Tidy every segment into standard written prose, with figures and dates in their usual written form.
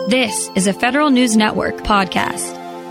This is a Federal News Network podcast.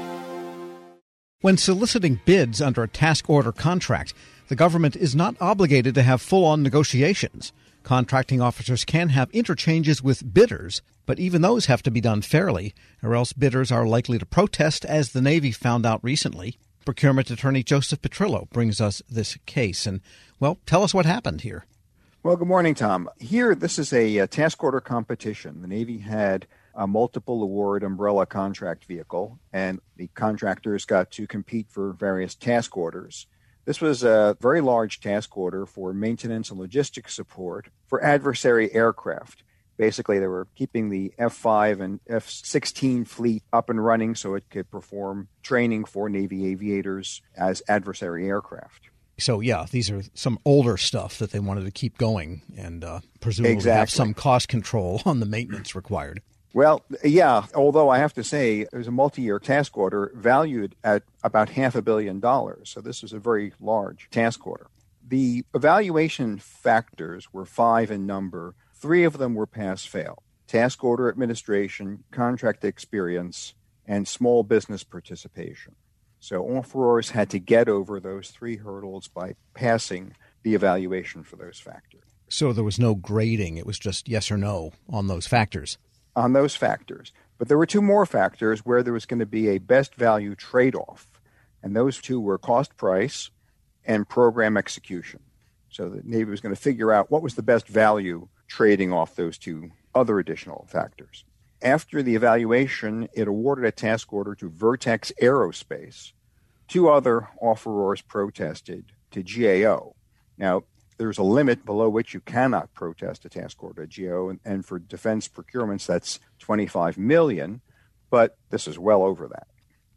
When soliciting bids under a task order contract, the government is not obligated to have full-on negotiations. Contracting officers can have interchanges with bidders, but even those have to be done fairly, or else bidders are likely to protest, as the Navy found out recently. Procurement attorney Joseph Petrillo brings us this case. And, well, tell us what happened here. Well, good morning, Tom. Here, this is a task order competition. The Navy had a multiple award umbrella contract vehicle, and the contractors got to compete for various task orders. This was a very large task order for maintenance and logistics support for adversary aircraft. Basically, they were keeping the F-5 and F-16 fleet up and running so it could perform training for Navy aviators as adversary aircraft. So, yeah, these are some older stuff that they wanted to keep going and presumably have some cost control on the maintenance required. Well, yeah, although I have to say it was a multi-year task order valued at about $500 million. So this was a very large task order. The evaluation factors were 5 in number. 3 of them were pass-fail: task order administration, contract experience, and small business participation. So offerors had to get over those 3 hurdles by passing the evaluation for those factors. So there was no grading. It was just yes or no on those factors. On those factors. But there were 2 more factors where there was going to be a best value trade-off. And those 2 were cost price and program execution. So the Navy was going to figure out what was the best value trading off those 2 other additional factors. After the evaluation, it awarded a task order to Vertex Aerospace. 2 other offerors protested to GAO. Now, there's a limit below which you cannot protest a task order to GAO, and for defense procurements, that's $25 million, but this is well over that.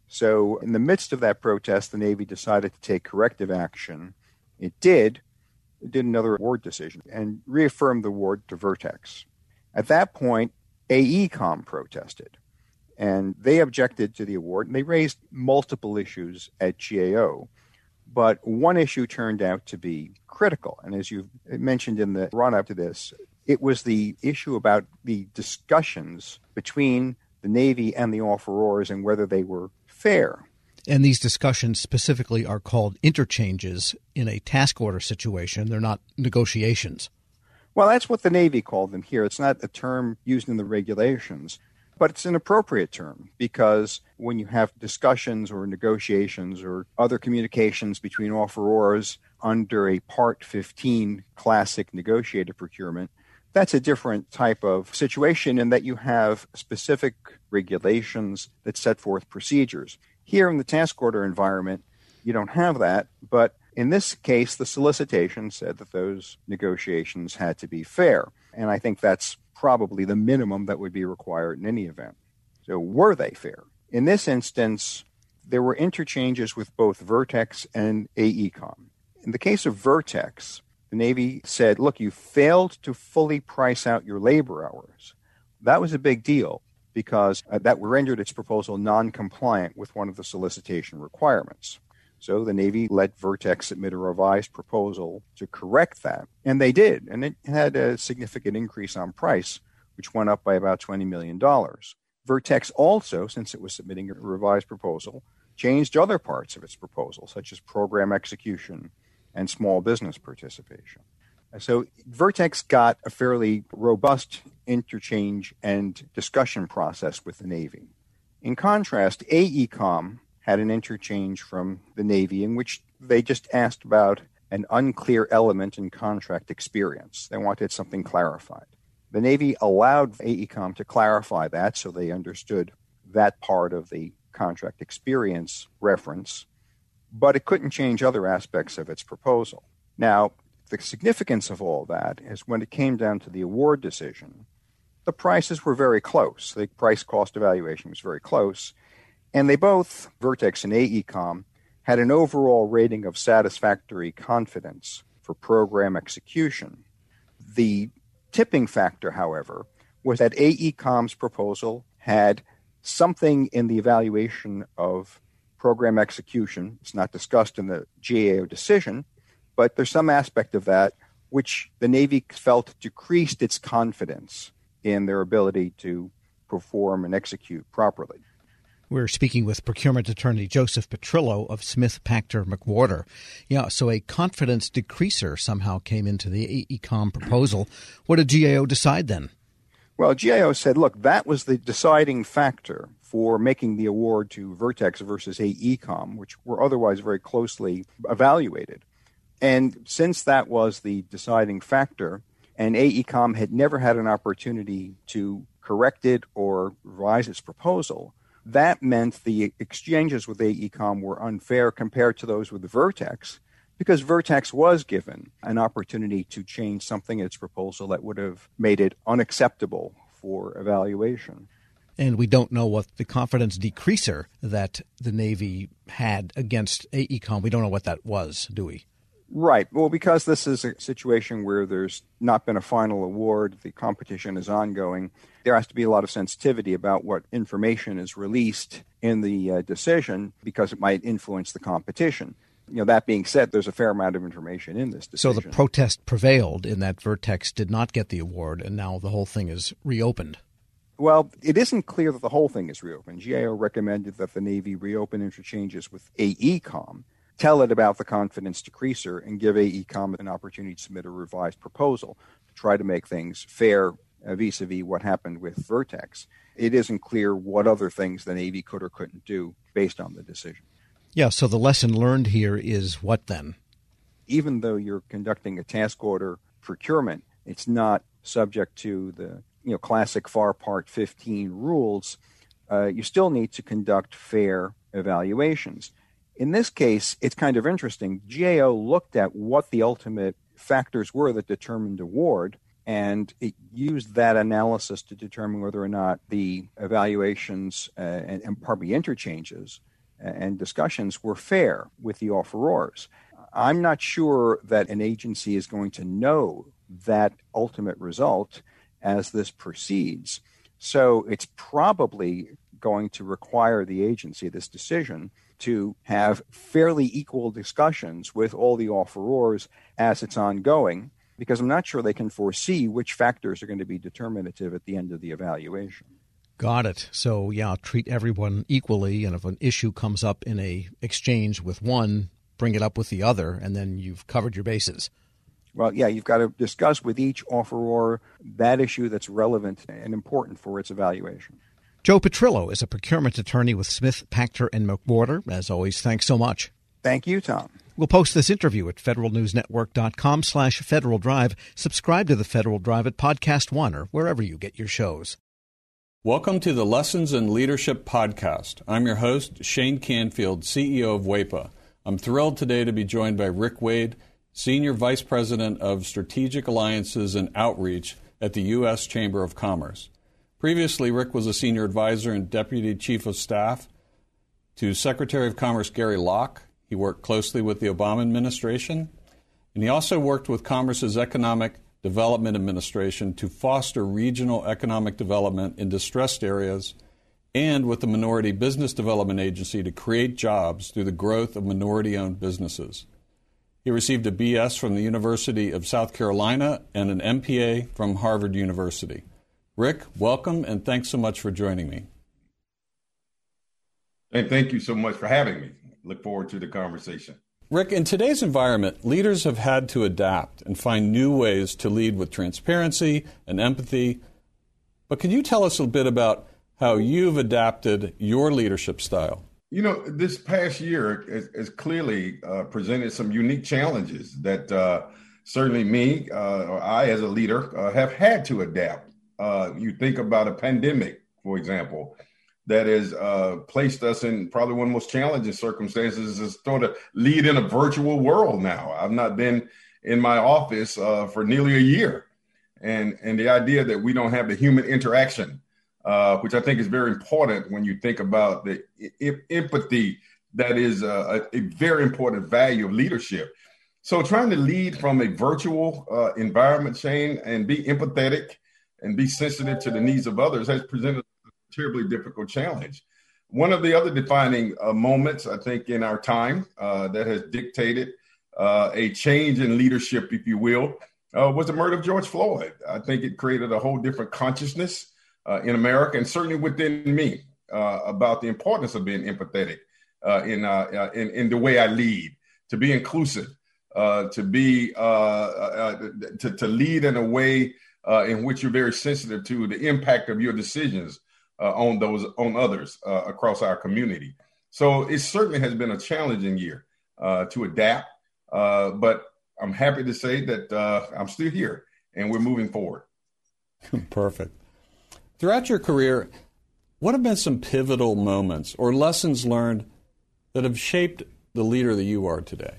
So in the midst of that protest, the Navy decided to take corrective action. It did another award decision and reaffirmed the award to Vertex. At that point, AECOM protested, and they objected to the award, and they raised multiple issues at GAO. But one issue turned out to be critical. And as you mentioned in the run-up to this, it was the issue about the discussions between the Navy and the offerors and whether they were fair. And these discussions specifically are called interchanges in a task order situation. They're not negotiations. Well, that's what the Navy called them here. It's not a term used in the regulations. But it's an appropriate term because when you have discussions or negotiations or other communications between offerors under a Part 15 classic negotiated procurement, that's a different type of situation in that you have specific regulations that set forth procedures. Here in the task order environment, you don't have that, but in this case, the solicitation said that those negotiations had to be fair. And I think that's probably the minimum that would be required in any event. So were they fair? In this instance, there were interchanges with both Vertex and AECOM. In the case of Vertex, the Navy said, look, you failed to fully price out your labor hours. That was a big deal because that rendered its proposal non-compliant with one of the solicitation requirements. So the Navy let Vertex submit a revised proposal to correct that. And they did. And it had a significant increase on price, which went up by about $20 million. Vertex also, since it was submitting a revised proposal, changed other parts of its proposal, such as program execution and small business participation. So Vertex got a fairly robust interchange and discussion process with the Navy. In contrast, AECOM had an interchange from the Navy in which they just asked about an unclear element in contract experience. They wanted something clarified. The Navy allowed AECOM to clarify that so they understood that part of the contract experience reference, but it couldn't change other aspects of its proposal. Now, the significance of all that is when it came down to the award decision, the prices were very close. The price-cost evaluation was very close. And they both, Vertex and AECOM, had an overall rating of satisfactory confidence for program execution. The tipping factor, however, was that AECOM's proposal had something in the evaluation of program execution. It's not discussed in the GAO decision, but there's some aspect of that which the Navy felt decreased its confidence in their ability to perform and execute properly. We're speaking with procurement attorney Joseph Petrillo of Smith Pachter McWhorter. Yeah, so a confidence decreaser somehow came into the AECOM proposal. What did GAO decide then? Well, GAO said, look, that was the deciding factor for making the award to Vertex versus AECOM, which were otherwise very closely evaluated. And since that was the deciding factor, and AECOM had never had an opportunity to correct it or revise its proposal, that meant the exchanges with AECOM were unfair compared to those with Vertex, because Vertex was given an opportunity to change something in its proposal that would have made it unacceptable for evaluation. And we don't know what the confidence decreaser that the Navy had against AECOM, we don't know what that was, do we? Right. Well, because this is a situation where there's not been a final award, the competition is ongoing, there has to be a lot of sensitivity about what information is released in the decision because it might influence the competition. That being said, there's a fair amount of information in this decision. So the protest prevailed in that Vertex did not get the award, and now the whole thing is reopened. Well, it isn't clear that the whole thing is reopened. GAO recommended that the Navy reopen interchanges with AECOM, tell it about the confidence decreaser, and give AECOM an opportunity to submit a revised proposal to try to make things fair vis-a-vis what happened with Vertex. It isn't clear what other things the Navy could or couldn't do based on the decision. Yeah, so the lesson learned here is what then? Even though you're conducting a task order procurement, it's not subject to the classic FAR Part 15 rules. You still need to conduct fair evaluations. In this case, it's kind of interesting. GAO looked at what the ultimate factors were that determined award, and it used that analysis to determine whether or not the evaluations and interchanges and discussions were fair with the offerors. I'm not sure that an agency is going to know that ultimate result as this proceeds. So it's probably going to require the agency, this decision, to have fairly equal discussions with all the offerors as it's ongoing, because I'm not sure they can foresee which factors are going to be determinative at the end of the evaluation. Got it. So, yeah, treat everyone equally, and if an issue comes up in a exchange with one, bring it up with the other, and then you've covered your bases. Well, yeah, you've got to discuss with each offeror that issue that's relevant and important for its evaluation. Joe Petrillo is a procurement attorney with Smith, Pachter & McWhorter. As always, thanks so much. Thank you, Tom. We'll post this interview at federalnewsnetwork.com/Federal Drive. Subscribe to the Federal Drive at Podcast One or wherever you get your shows. Welcome to the Lessons in Leadership podcast. I'm your host, Shane Canfield, CEO of WEPA. I'm thrilled today to be joined by Rick Wade, Senior Vice President of Strategic Alliances and Outreach at the U.S. Chamber of Commerce. Previously, Rick was a senior advisor and deputy chief of staff to Secretary of Commerce Gary Locke. He worked closely with the Obama administration, and he also worked with Commerce's Economic Development Administration to foster regional economic development in distressed areas, and with the Minority Business Development Agency to create jobs through the growth of minority-owned businesses. He received a BS from the University of South Carolina and an MPA from Harvard University. Rick, welcome, and thanks so much for joining me. And thank you so much for having me. Look forward to the conversation. Rick, in today's environment, leaders have had to adapt and find new ways to lead with transparency and empathy. But can you tell us a bit about how you've adapted your leadership style? This past year has clearly presented some unique challenges that certainly me, or I as a leader, have had to adapt. You think about a pandemic, for example, that has placed us in probably one of the most challenging circumstances, is sort of lead in a virtual world now. I've not been in my office for nearly a year. And the idea that we don't have the human interaction, which I think is very important when you think about the empathy that is a very important value of leadership. So trying to lead from a virtual environment, Shane, and be empathetic and be sensitive to the needs of others has presented a terribly difficult challenge. One of the other defining moments, I think, in our time that has dictated a change in leadership, if you will, was the murder of George Floyd. I think it created a whole different consciousness in America, and certainly within me, about the importance of being empathetic in the way I lead, to be inclusive, to be to lead in a way in which you're very sensitive to the impact of your decisions on others across our community. So it certainly has been a challenging year to adapt, but I'm happy to say that I'm still here and we're moving forward. Perfect. Throughout your career, what have been some pivotal moments or lessons learned that have shaped the leader that you are today?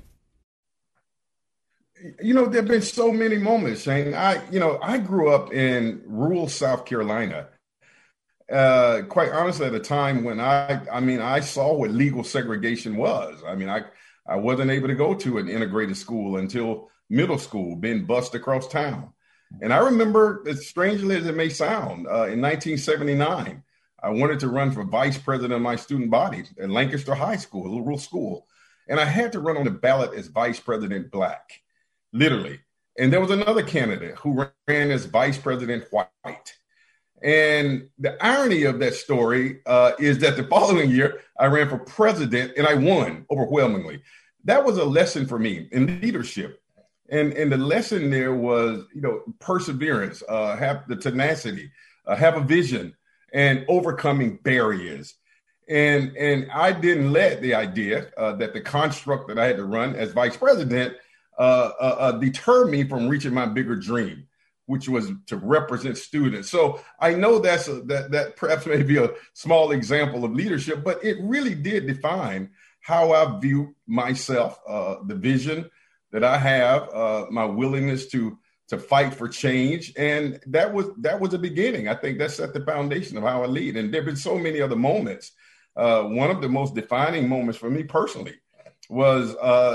You know, there have been so many moments, Shane. I grew up in rural South Carolina. Quite honestly, at a time when I saw what legal segregation was. I mean, I wasn't able to go to an integrated school until middle school, being bused across town. And I remember, as strangely as it may sound, in 1979, I wanted to run for vice president of my student body at Lancaster High School, a rural school. And I had to run on the ballot as vice president black, literally. And there was another candidate who ran as vice president white. And the irony of that story is that the following year, I ran for president and I won overwhelmingly. That was a lesson for me in leadership. And the lesson there was, perseverance, have the tenacity, have a vision, and overcoming barriers. And I didn't let the idea that the construct that I had to run as vice president deter me from reaching my bigger dream, which was to represent students. So I know that perhaps may be a small example of leadership, but it really did define how I view myself, the vision that I have, my willingness to fight for change. And that was the beginning. I think that set the foundation of how I lead. And there have been so many other moments. One of the most defining moments for me personally was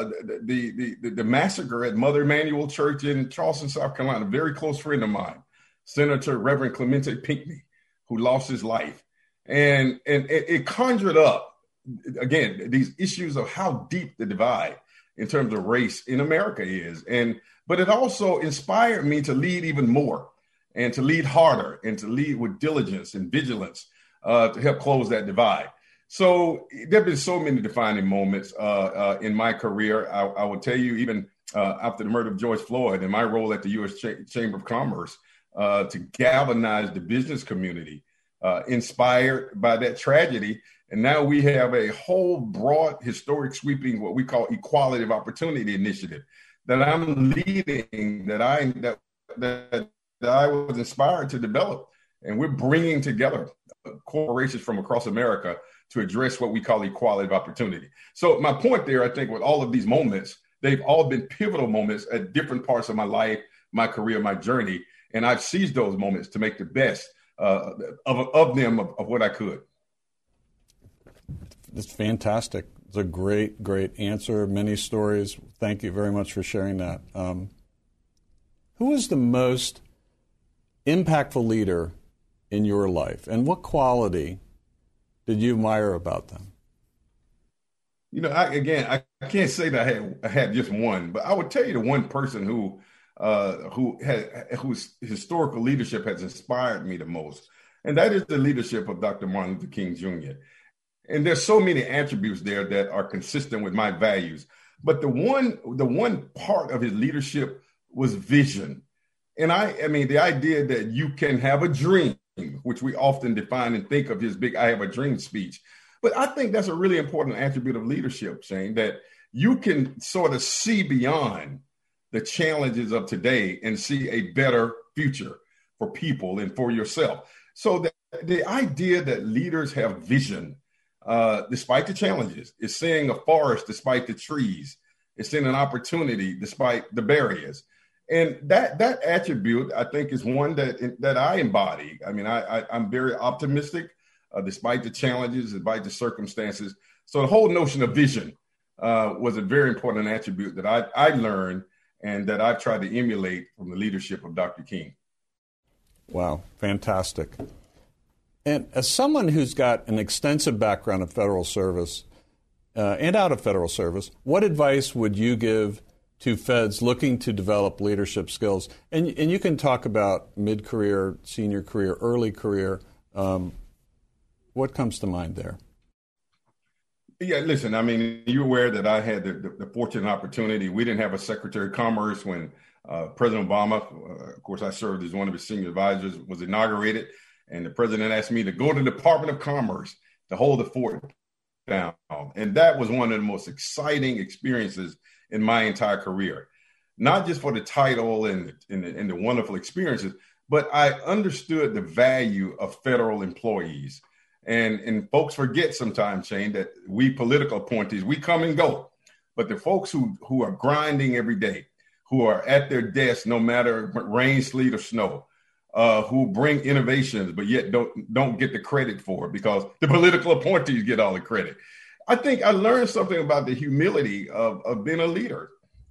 the massacre at Mother Emanuel Church in Charleston, South Carolina. A very close friend of mine, Senator Reverend Clemente Pinckney, who lost his life. And it conjured up, again, these issues of how deep the divide in terms of race in America is. But it also inspired me to lead even more and to lead harder and to lead with diligence and vigilance to help close that divide. So there have been so many defining moments in my career. I will tell you, even after the murder of George Floyd and my role at the U.S. Chamber of Commerce to galvanize the business community, inspired by that tragedy. And now we have a whole broad, historic, sweeping, what we call equality of opportunity initiative that I'm leading, that I was inspired to develop. And we're bringing together corporations from across America to address what we call equality of opportunity. So my point there, I think, with all of these moments, they've all been pivotal moments at different parts of my life, my career, my journey. And I've seized those moments to make the best of what I could. It's fantastic. It's a great, great answer. Many stories. Thank you very much for sharing that. Who is the most impactful leader in your life, and what quality did you admire about them? I can't say that I had just one, but I would tell you the one person whose historical leadership has inspired me the most, and that is the leadership of Dr. Martin Luther King Jr. And there's so many attributes there that are consistent with my values. But the one part of his leadership was vision. And I mean, the idea that you can have a dream, which we often define and think of his big "I have a dream" speech. But I think that's a really important attribute of leadership, Shane, that you can sort of see beyond the challenges of today and see a better future for people and for yourself. So the idea that leaders have vision, despite the challenges, is seeing a forest despite the trees, is seeing an opportunity despite the barriers. And that attribute, I think, is one that I embody. I mean, I'm very optimistic, despite the challenges, despite the circumstances. So the whole notion of vision was a very important attribute that I learned and that I've tried to emulate from the leadership of Dr. King. Wow, fantastic. And as someone who's got an extensive background in federal service and out of federal service, what advice would you give to feds looking to develop leadership skills. And you can talk about mid-career, senior career, early career. What comes to mind there? Yeah, listen, I mean, you're aware that I had the fortunate opportunity. We didn't have a Secretary of Commerce when President Obama, of course, I served as one of his senior advisors, was inaugurated. And the president asked me to go to the Department of Commerce to hold the fort down. And that was one of the most exciting experiences in my entire career, not just for the title and the wonderful experiences, but I understood the value of federal employees. And folks forget sometimes, Shane, that we political appointees, we come and go. But the folks who are grinding every day, who are at their desk, no matter rain, sleet, or snow, who bring innovations, but yet don't get the credit for it because the political appointees get all the credit. I think I learned something about the humility of being a leader.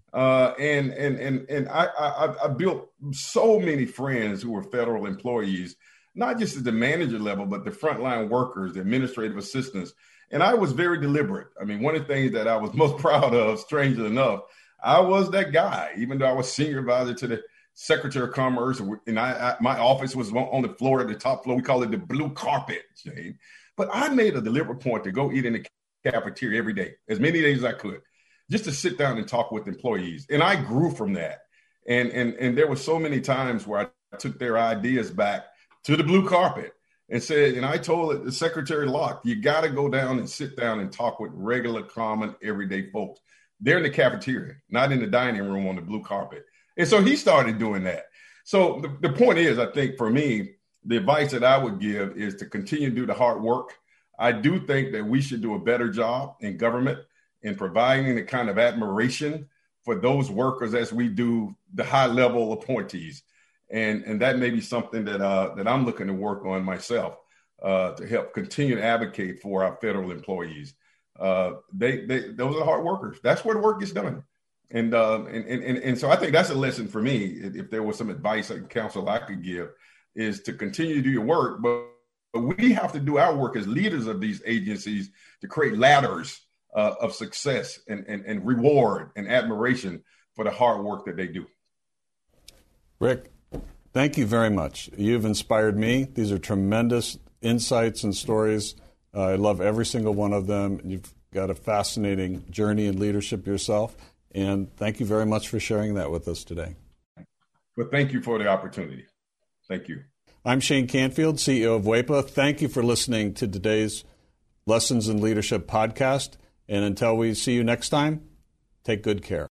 And I built so many friends who were federal employees, not just at the manager level, but the frontline workers, the administrative assistants. And I was very deliberate. I mean, one of the things that I was most proud of, strangely enough, I was that guy, even though I was senior advisor to the Secretary of Commerce, and my office was on the floor, at the top floor. We call it the blue carpet, Shane. But I made a deliberate point to go eat in the cafeteria every day, as many days as I could, just to sit down and talk with employees. And I grew from that. And there were so many times where I took their ideas back to the blue carpet and said, and I told the Secretary Locke, you got to go down and sit down and talk with regular, common, everyday folks. They're in the cafeteria, not in the dining room on the blue carpet. And so he started doing that. So the point is, I think for me, the advice that I would give is to continue to do the hard work. I do think that we should do a better job in government in providing the kind of admiration for those workers as we do the high level appointees. And that may be something that I'm looking to work on myself to help continue to advocate for our federal employees. Those are hard workers. That's where the work gets done. And so I think that's a lesson for me. If there was some advice and counsel I could give, is to continue to do your work, but we have to do our work as leaders of these agencies to create ladders of success and reward and admiration for the hard work that they do. Rick, thank you very much. You've inspired me. These are tremendous insights and stories. I love every single one of them. You've got a fascinating journey in leadership yourself. And thank you very much for sharing that with us today. Well, thank you for the opportunity. Thank you. I'm Shane Canfield, CEO of WEPA. Thank you for listening to today's Lessons in Leadership podcast. And until we see you next time, take good care.